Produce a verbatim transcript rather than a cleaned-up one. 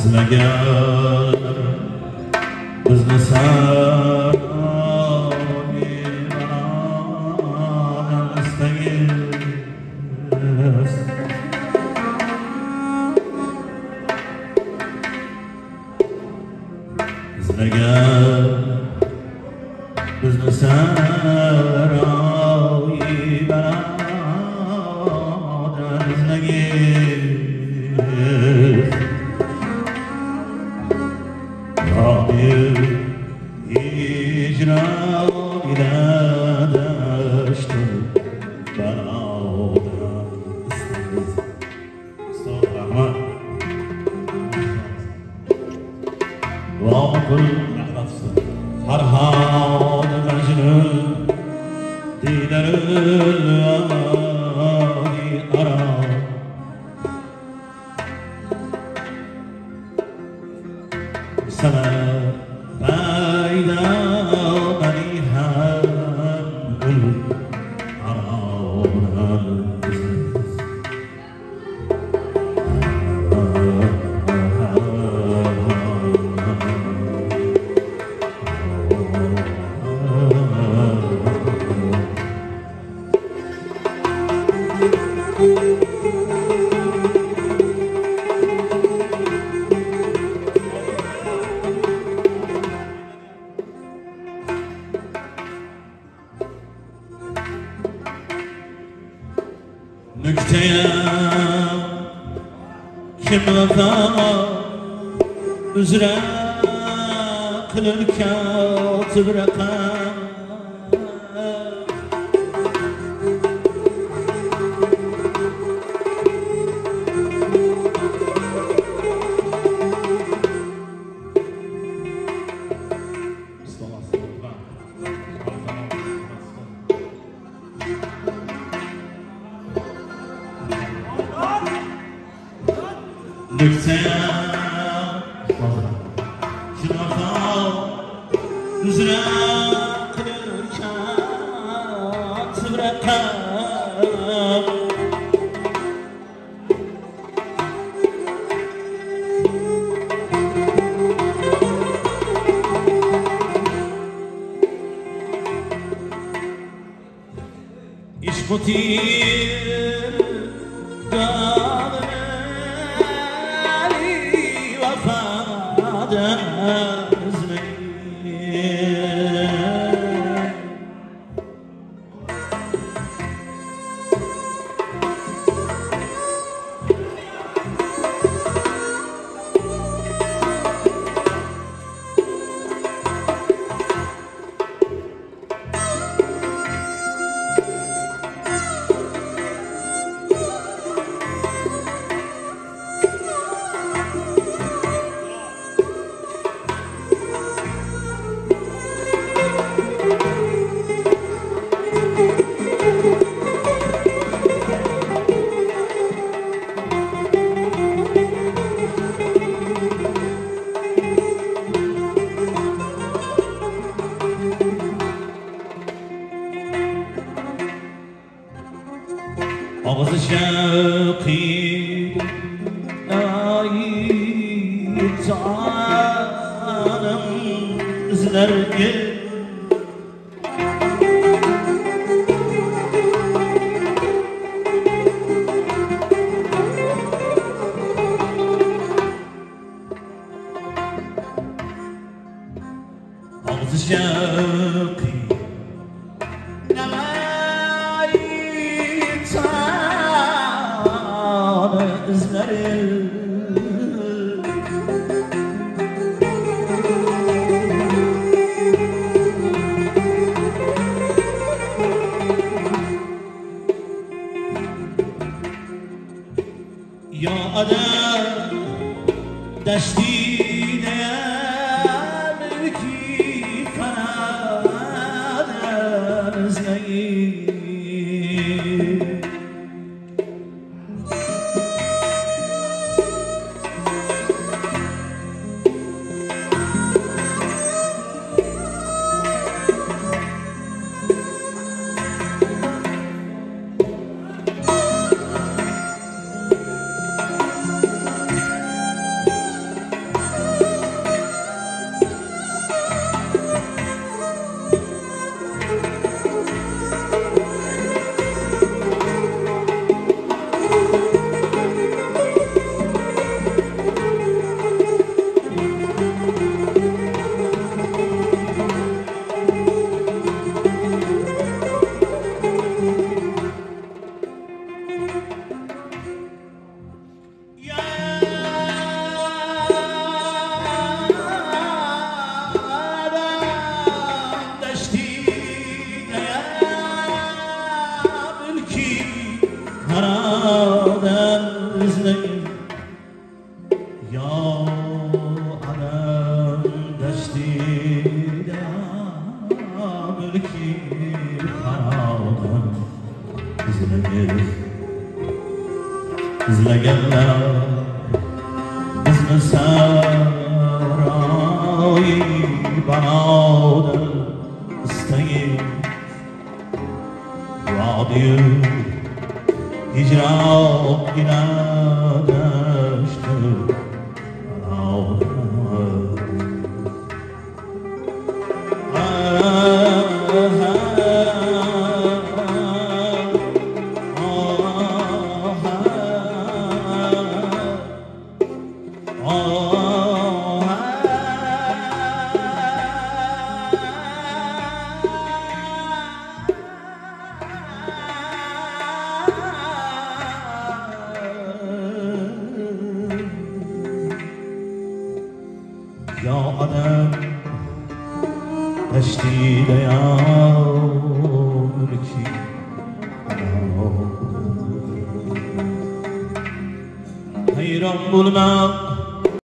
نگر بزن سر نگر بزن سرایی برادر نگر رای اجرایی داشت برادر استاد رحمت وابل فرهاد مجنون دیدر الوادی ارا سلام پیدا بنی هم گل نکته‌ام که وفا üzere kılır katib rakam نکته‌ام که وفا üzere kılır katib rakam iş mutir آغاز شوقی نایی تانم زنرگه آغاز شوقی یا آدم دشتی نیم کی کند از نگی ki kanadan izlenir. İzleyenler bizni saroyi banoda istayir. Vadiy hicran ile deştir banoda. Ya adam teştile yağmur ki hayran bulma